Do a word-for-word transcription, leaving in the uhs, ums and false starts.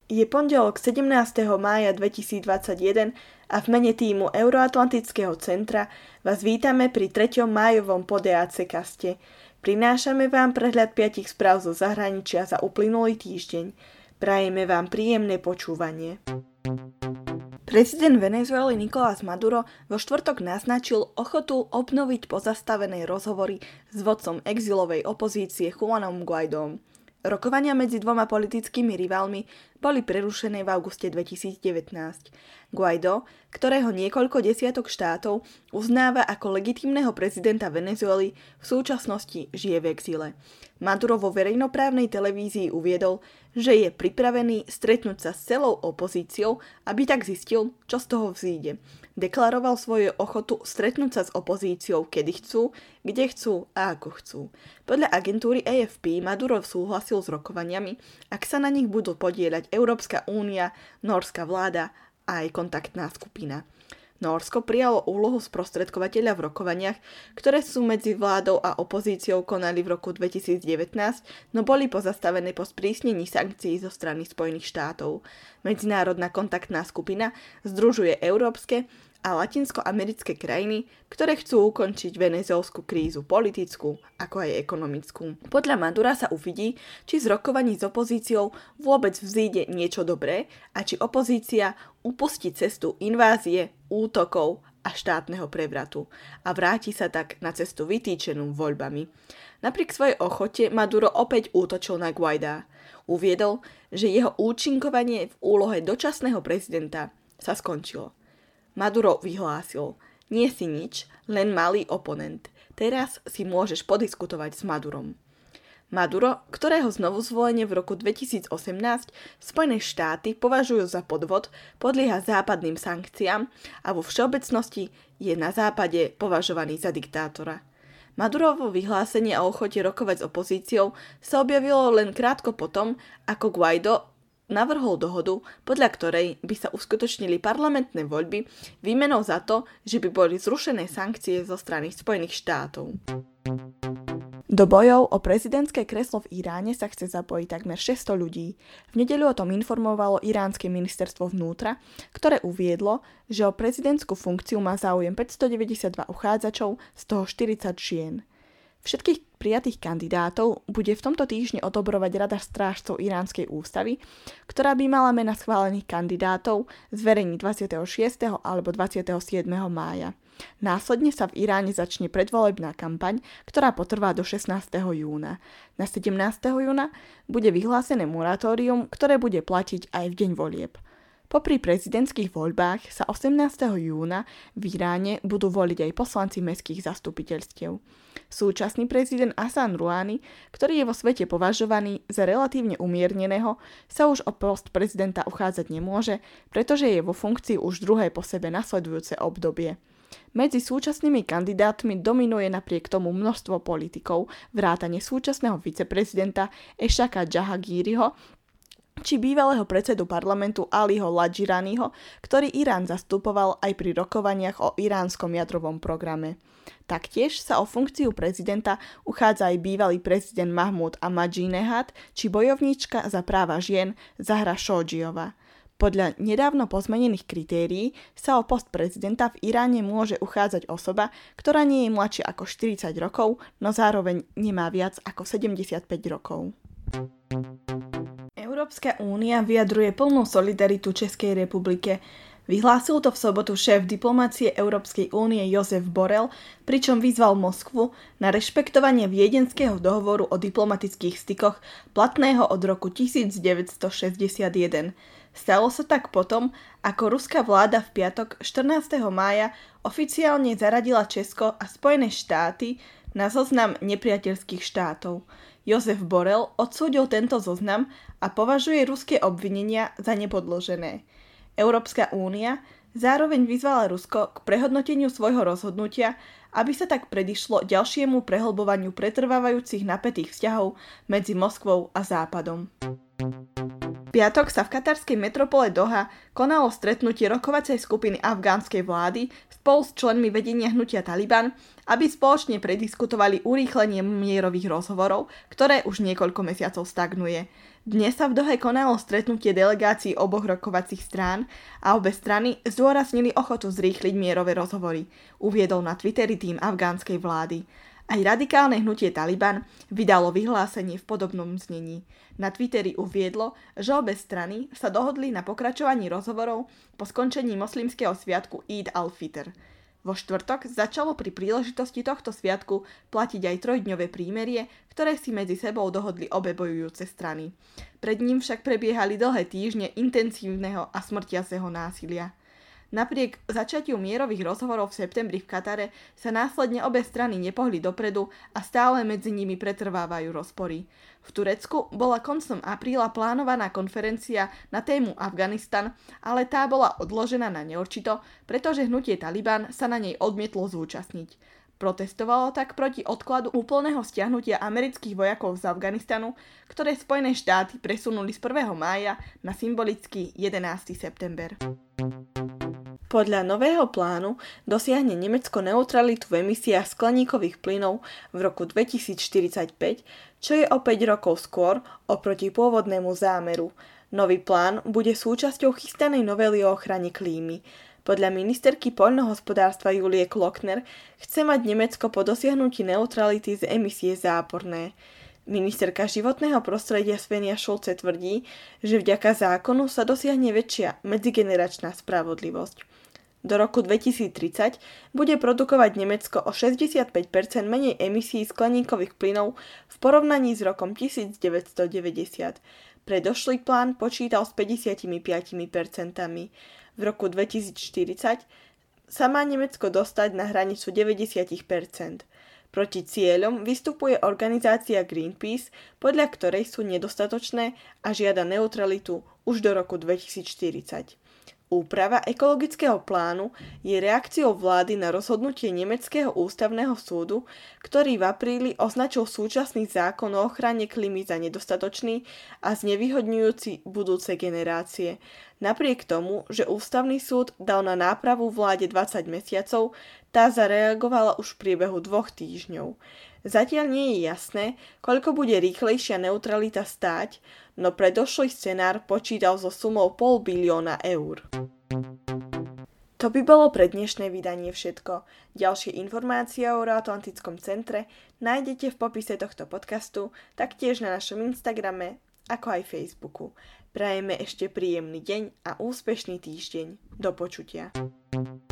Je pondelok sedemnásteho mája dvetisícdvadsaťjeden a v mene tímu Euroatlantického centra vás vítame pri treťom májovom Podeace kaste. Prinášame vám prehľad piatich správ zo zahraničia za uplynulý týždeň. Prajeme vám príjemné počúvanie. Prezident Venezuely Nicolás Maduro vo štvrtok naznačil ochotu obnoviť pozastavené rozhovory s vodcom exilovej opozície Juanom Guaidom. Rokovania medzi dvoma politickými rivalmi boli prerušené v auguste dvetisícdevätnásť. Guaido, ktorého niekoľko desiatok štátov uznáva ako legitímneho prezidenta Venezuely, v súčasnosti žije v exíle. Maduro vo verejnoprávnej televízii uviedol, že je pripravený stretnúť sa s celou opozíciou, aby tak zistil, čo z toho vzíde. Deklaroval svoju ochotu stretnúť sa s opozíciou, kedy chcú, kde chcú a ako chcú. Podľa agentúry á ef pé Maduro súhlasil s rokovaniami, ak sa na nich budú podieľať Európska únia, nórska vláda a aj kontaktná skupina. Nórsko prijalo úlohu sprostredkovateľa v rokovaniach, ktoré sú medzi vládou a opozíciou konali v roku dvetisícdevätnásť, no boli pozastavené po sprísnení sankcií zo strany Spojených štátov. Medzinárodná kontaktná skupina združuje európske a latinskoamerické krajiny, ktoré chcú ukončiť venezuelskú krízu politickú, ako aj ekonomickú. Podľa Madura sa uvidí, či z rokovaní s opozíciou vôbec vzíde niečo dobré a či opozícia upustí cestu invázie, útokov a štátneho prevratu a vráti sa tak na cestu vytýčenú voľbami. Napriek svojej ochote Maduro opäť útočil na Guaida. Uviedol, že jeho účinkovanie v úlohe dočasného prezidenta sa skončilo. Maduro vyhlásil, nie si nič, len malý oponent. Teraz si môžeš podiskutovať s Madurom. Maduro, ktorého znovu zvolenie v roku dvetisícosemnásť Spojené štáty považujú za podvod, podlieha západným sankciám a vo všeobecnosti je na západe považovaný za diktátora. Madurovo vyhlásenie o ochote rokovať s opozíciou sa objavilo len krátko potom, ako Guaido navrhol dohodu, podľa ktorej by sa uskutočnili parlamentné voľby výmenou za to, že by boli zrušené sankcie zo strany Spojených štátov. Do bojov o prezidentské kreslo v Iráne sa chce zapojiť takmer šesťsto ľudí. V nedeľu o tom informovalo iránske ministerstvo vnútra, ktoré uviedlo, že o prezidentskú funkciu má záujem päťstodeväťdesiatdva uchádzačov, z toho štyridsať žien. Všetkých prijatých kandidátov bude v tomto týždni odobrovať Rada strážcov iránskej ústavy, ktorá by mala mena schválených kandidátov zverejniť dvadsiateho šiesteho alebo dvadsiateho siedmeho mája. Následne sa v Iráne začne predvolebná kampaň, ktorá potrvá do šestnásteho júna. Na sedemnásteho júna bude vyhlásené moratórium, ktoré bude platiť aj v deň volieb. Popri prezidentských voľbách sa osemnásteho júna v Iráne budú voliť aj poslanci mestských zastupiteľstiev. Súčasný prezident Hasan Rouhani, ktorý je vo svete považovaný za relatívne umierneného, sa už o post prezidenta uchádzať nemôže, pretože je vo funkcii už druhé po sebe nasledujúce obdobie. Medzi súčasnými kandidátmi dominuje napriek tomu množstvo politikov, vrátane súčasného viceprezidenta Ešaka Jahangíriho, či bývalého predsedu parlamentu Aliho Ladžiraniho, ktorý Irán zastupoval aj pri rokovaniach o iránskom jadrovom programe. Taktiež sa o funkciu prezidenta uchádza aj bývalý prezident Mahmud Ahmadinejad či bojovníčka za práva žien Zahra Šódžiová. Podľa nedávno pozmenených kritérií sa o post prezidenta v Iráne môže uchádzať osoba, ktorá nie je mladšia ako štyridsať rokov, no zároveň nemá viac ako sedemdesiatpäť rokov. Európska únia vyjadruje plnú solidaritu Českej republike. Vyhlásil to v sobotu šéf diplomácie Európskej únie Josep Borrell, pričom vyzval Moskvu na rešpektovanie Viedenského dohovoru o diplomatických stykoch platného od roku devätnásťstošesťdesiatjeden. Stalo sa tak potom, ako ruská vláda v piatok štrnásteho mája oficiálne zaradila Česko a Spojené štáty na zoznam nepriateľských štátov. Josep Borrell odsúdil tento zoznam a považuje ruské obvinenia za nepodložené. Európska únia zároveň vyzvala Rusko k prehodnoteniu svojho rozhodnutia, aby sa tak predišlo ďalšiemu prehlbovaniu pretrvávajúcich napätých vzťahov medzi Moskvou a Západom. piatok sa v katarskej metropole Doha konalo stretnutie rokovacej skupiny afgánskej vlády spolu s členmi vedenia hnutia Taliban, aby spoločne prediskutovali urýchlenie mierových rozhovorov, ktoré už niekoľko mesiacov stagnuje. Dnes sa v Dohe konalo stretnutie delegácií oboch rokovacích strán a obe strany zdôraznili ochotu zrýchliť mierové rozhovory, uviedol na Twitteri tím afgánskej vlády. Aj radikálne hnutie Taliban vydalo vyhlásenie v podobnom znení. Na Twitteri uviedlo, že obe strany sa dohodli na pokračovaní rozhovorov po skončení moslimského sviatku Eid al-Fitr. Vo štvrtok začalo pri príležitosti tohto sviatku platiť aj trojdňové prímerie, ktoré si medzi sebou dohodli obe bojujúce strany. Pred ním však prebiehali dlhé týždne intenzívneho a smrtiaceho násilia. Napriek začiatiu mierových rozhovorov v septembri v Katare sa následne obe strany nepohli dopredu a stále medzi nimi pretrvávajú rozpory. V Turecku bola koncom apríla plánovaná konferencia na tému Afganistan, ale tá bola odložená na neurčito, pretože hnutie Taliban sa na nej odmietlo zúčastniť. Protestovalo tak proti odkladu úplného stiahnutia amerických vojakov z Afganistanu, ktoré Spojené štáty presunuli z prvého mája na symbolický jedenásteho september. Podľa nového plánu dosiahne Nemecko neutralitu v emisiách skleníkových plynov v roku dvetisícštyridsaťpäť, čo je o päť rokov skôr oproti pôvodnému zámeru. Nový plán bude súčasťou chystanej novely o ochrane klímy. Podľa ministerky poľnohospodárstva Julie Klöckner chce mať Nemecko po dosiahnutí neutrality z emisie záporné. Ministerka životného prostredia Svenja Schulze tvrdí, že vďaka zákonu sa dosiahne väčšia medzigeneračná spravodlivosť. Do roku dvetisíctridsať bude produkovať Nemecko o šesťdesiatpäť percent menej emisí skleníkových plynov v porovnaní s rokom devätnásťstodeväťdesiat. Predošlý plán počítal s päťdesiatpäť percent. V roku dvetisícštyridsať sa má Nemecko dostať na hranicu deväťdesiat percent. Proti cieľom vystupuje organizácia Greenpeace, podľa ktorej sú nedostatočné a žiada neutralitu už do roku dvetisícštyridsať. Úprava ekologického plánu je reakciou vlády na rozhodnutie Nemeckého ústavného súdu, ktorý v apríli označil súčasný zákon o ochrane klímy za nedostatočný a znevýhodňujúci budúce generácie. Napriek tomu, že ústavný súd dal na nápravu vláde dvadsať mesiacov, tá zareagovala už v priebehu dvoch týždňov. Zatiaľ nie je jasné, koľko bude rýchlejšia neutralita stáť, no predošlý scenár počítal so sumou pol bilióna eur. To by bolo pre dnešné vydanie všetko. Ďalšie informácie o Euroatlantickom centre nájdete v popise tohto podcastu, taktiež na našom Instagrame, ako aj Facebooku. Prajeme ešte príjemný deň a úspešný týždeň. Do počutia.